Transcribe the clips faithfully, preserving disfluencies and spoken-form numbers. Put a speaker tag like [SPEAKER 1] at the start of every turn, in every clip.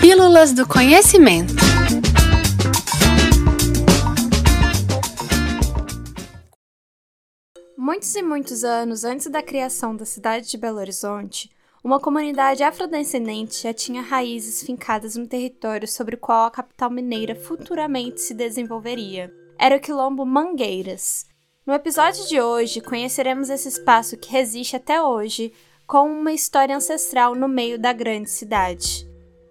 [SPEAKER 1] Pílulas do Conhecimento.
[SPEAKER 2] Muitos e muitos anos antes da criação da cidade de Belo Horizonte, uma comunidade afrodescendente já tinha raízes fincadas no território sobre o qual a capital mineira futuramente se desenvolveria. Era o quilombo Mangueiras. No episódio de hoje, conheceremos esse espaço que resiste até hoje com uma história ancestral no meio da grande cidade.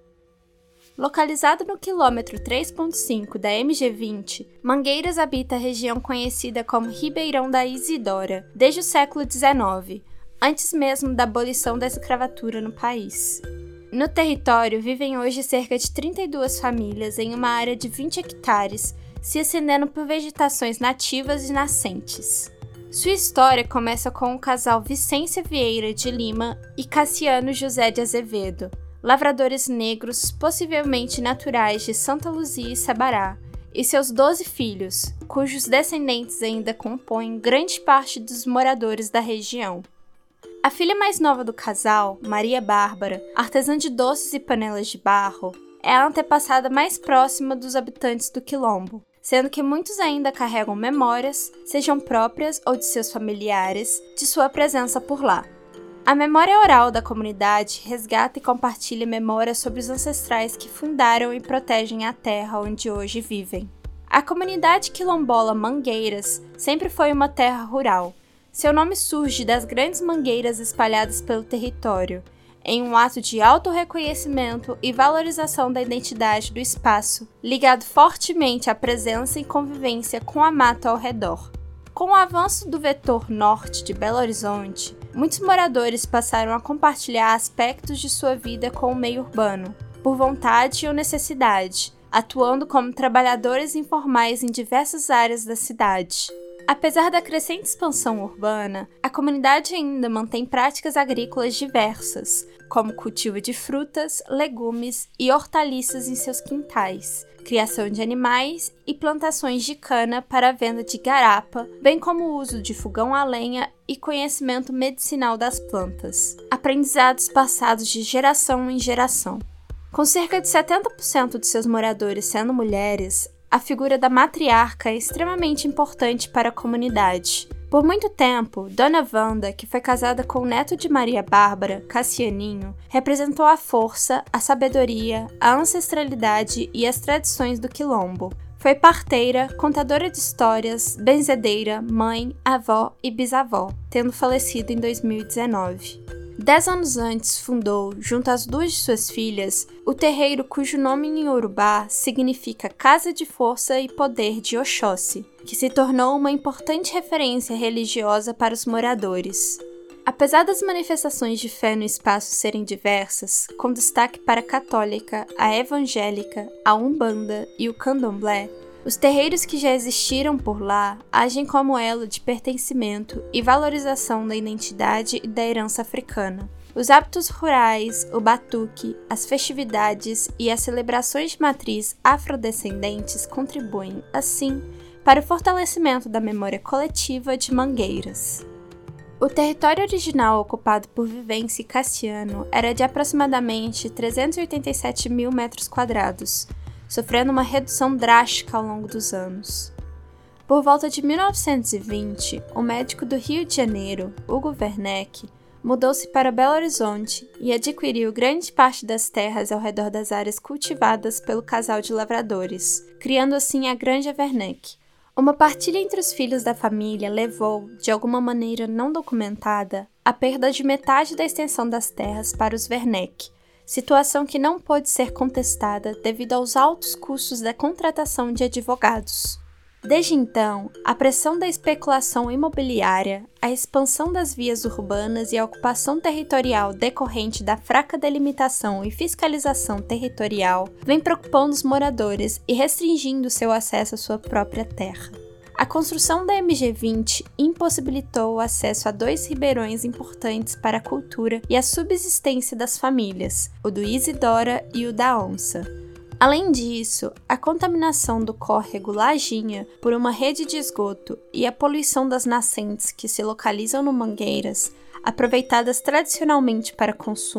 [SPEAKER 2] Localizado no quilômetro três ponto cinco da M G vinte, Mangueiras habita a região conhecida como Ribeirão da Isidora desde o século dezenove, antes mesmo da abolição da escravatura no país. No território vivem hoje cerca de trinta e duas famílias em uma área de vinte hectares, se estendendo por vegetações nativas e nascentes. Sua história começa com o casal Vicência Vieira de Lima e Cassiano José de Azevedo, lavradores negros possivelmente naturais de Santa Luzia e Sabará, e seus doze filhos, cujos descendentes ainda compõem grande parte dos moradores da região. A filha mais nova do casal, Maria Bárbara, artesã de doces e panelas de barro, é a antepassada mais próxima dos habitantes do quilombo, sendo que muitos ainda carregam memórias, sejam próprias ou de seus familiares, de sua presença por lá. A memória oral da comunidade resgata e compartilha memórias sobre os ancestrais que fundaram e protegem a terra onde hoje vivem. A comunidade quilombola Mangueiras sempre foi uma terra rural. Seu nome surge das grandes mangueiras espalhadas pelo território, em um ato de autorreconhecimento e valorização da identidade do espaço, ligado fortemente à presença e convivência com a mata ao redor. Com o avanço do vetor norte de Belo Horizonte, muitos moradores passaram a compartilhar aspectos de sua vida com o meio urbano, por vontade ou necessidade, atuando como trabalhadores informais em diversas áreas da cidade. Apesar da crescente expansão urbana, a comunidade ainda mantém práticas agrícolas diversas, como cultivo de frutas, legumes e hortaliças em seus quintais, criação de animais e plantações de cana para a venda de garapa, bem como o uso de fogão a lenha e conhecimento medicinal das plantas, aprendizados passados de geração em geração. Com cerca de setenta por cento de seus moradores sendo mulheres, a figura da matriarca é extremamente importante para a comunidade. Por muito tempo, Dona Wanda, que foi casada com o neto de Maria Bárbara, Cassianinho, representou a força, a sabedoria, a ancestralidade e as tradições do quilombo. Foi parteira, contadora de histórias, benzedeira, mãe, avó e bisavó, tendo falecido em dois mil e dezenove. Dez anos antes, fundou, junto às duas de suas filhas, o terreiro cujo nome em Yorubá significa Casa de Força e Poder de Oxóssi, que se tornou uma importante referência religiosa para os moradores. Apesar das manifestações de fé no espaço serem diversas, com destaque para a católica, a evangélica, a umbanda e o candomblé, os terreiros que já existiram por lá agem como elo de pertencimento e valorização da identidade e da herança africana. Os hábitos rurais, o batuque, as festividades e as celebrações de matriz afrodescendentes contribuem, assim, para o fortalecimento da memória coletiva de Mangueiras. O território original ocupado por Vicência e Cassiano era de aproximadamente trezentos e oitenta e sete mil metros quadrados, sofrendo uma redução drástica ao longo dos anos. Por volta de mil novecentos e vinte, o médico do Rio de Janeiro, Hugo Werneck, mudou-se para Belo Horizonte e adquiriu grande parte das terras ao redor das áreas cultivadas pelo casal de lavradores, criando assim a Granja Werneck. Uma partilha entre os filhos da família levou, de alguma maneira não documentada, à perda de metade da extensão das terras para os Werneck, situação que não pôde ser contestada devido aos altos custos da contratação de advogados. Desde então, a pressão da especulação imobiliária, a expansão das vias urbanas e a ocupação territorial decorrente da fraca delimitação e fiscalização territorial vem preocupando os moradores e restringindo seu acesso à sua própria terra. A construção da M G vinte impossibilitou o acesso a dois ribeirões importantes para a cultura e a subsistência das famílias, o do Isidora e o da Onça. Além disso, a contaminação do córrego Lajinha por uma rede de esgoto e a poluição das nascentes que se localizam no Mangueiras, aproveitadas tradicionalmente para consumo,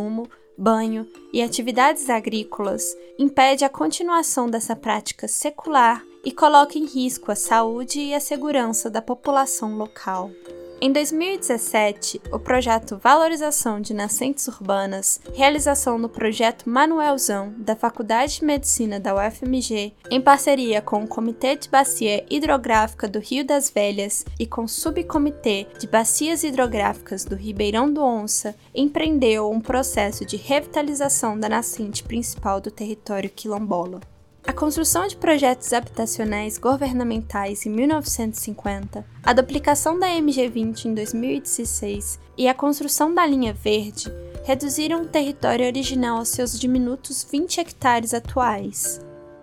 [SPEAKER 2] banho e atividades agrícolas impede a continuação dessa prática secular e coloca em risco a saúde e a segurança da população local. Em dois mil e dezessete, o projeto Valorização de Nascentes Urbanas, realização no projeto Manuelzão, da Faculdade de Medicina da U F M G, em parceria com o Comitê de Bacia Hidrográfica do Rio das Velhas e com o Subcomitê de Bacias Hidrográficas do Ribeirão do Onça, empreendeu um processo de revitalização da nascente principal do território quilombola. A construção de projetos habitacionais governamentais em mil novecentos e cinquenta, a duplicação da M G vinte em dois mil e dezesseis e a construção da linha verde reduziram o território original aos seus diminutos vinte hectares atuais.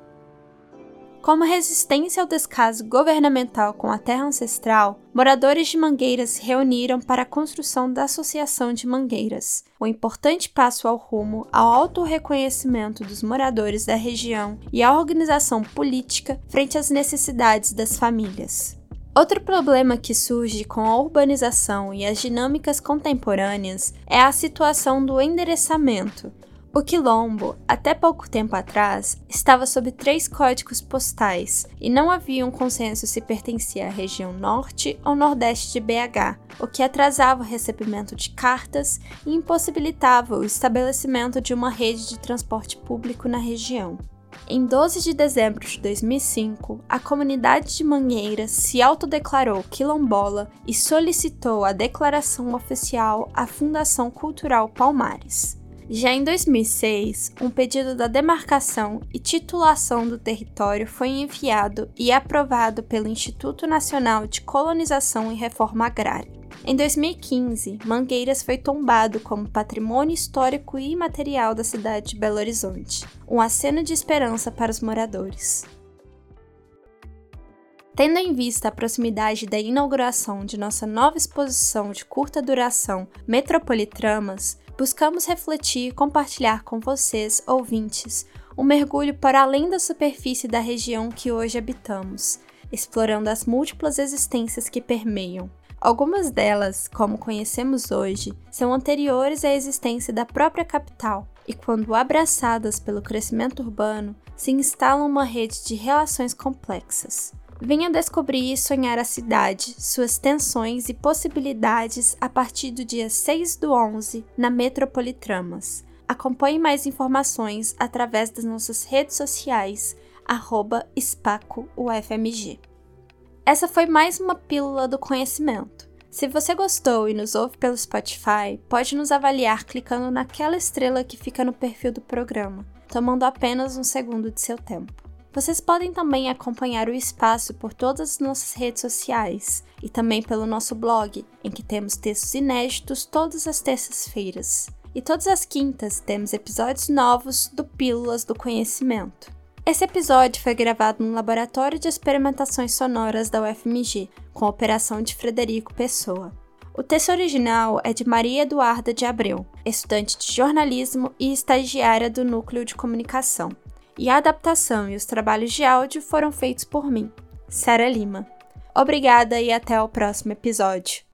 [SPEAKER 2] Como resistência ao descaso governamental com a terra ancestral, moradores de Mangueiras se reuniram para a construção da Associação de Mangueiras, um importante passo ao rumo ao autorreconhecimento dos moradores da região e à organização política frente às necessidades das famílias. Outro problema que surge com a urbanização e as dinâmicas contemporâneas é a situação do endereçamento. O quilombo, até pouco tempo atrás, estava sob três códigos postais e não havia um consenso se pertencia à região norte ou nordeste de B H, o que atrasava o recebimento de cartas e impossibilitava o estabelecimento de uma rede de transporte público na região. Em doze de dezembro de dois mil e cinco, a comunidade de Mangueiras se autodeclarou quilombola e solicitou a declaração oficial à Fundação Cultural Palmares. Já em dois mil e seis, um pedido da demarcação e titulação do território foi enviado e aprovado pelo Instituto Nacional de Colonização e Reforma Agrária. Em dois mil e quinze, Mangueiras foi tombado como Patrimônio Histórico e Imaterial da cidade de Belo Horizonte, um aceno de esperança para os moradores. Tendo em vista a proximidade da inauguração de nossa nova exposição de curta duração Metropolitramas, buscamos refletir e compartilhar com vocês, ouvintes, um mergulho para além da superfície da região que hoje habitamos, explorando as múltiplas existências que permeiam. Algumas delas, como conhecemos hoje, são anteriores à existência da própria capital e, quando abraçadas pelo crescimento urbano, se instalam uma rede de relações complexas. Venha descobrir e sonhar a cidade, suas tensões e possibilidades a partir do dia seis do onze na Metropolitramas. Acompanhe mais informações através das nossas redes sociais, arroba Spaco U F M G. Essa foi mais uma Pílula do Conhecimento. Se você gostou e nos ouve pelo Spotify, pode nos avaliar clicando naquela estrela que fica no perfil do programa, tomando apenas um segundo de seu tempo. Vocês podem também acompanhar o espaço por todas as nossas redes sociais e também pelo nosso blog, em que temos textos inéditos todas as terças-feiras. E todas as quintas temos episódios novos do Pílulas do Conhecimento. Esse episódio foi gravado no Laboratório de Experimentações Sonoras da U F M G, com a operação de Frederico Pessoa. O texto original é de Maria Eduarda de Abreu, estudante de jornalismo e estagiária do Núcleo de Comunicação. E a adaptação e os trabalhos de áudio foram feitos por mim, Sara Lima. Obrigada e até o próximo episódio.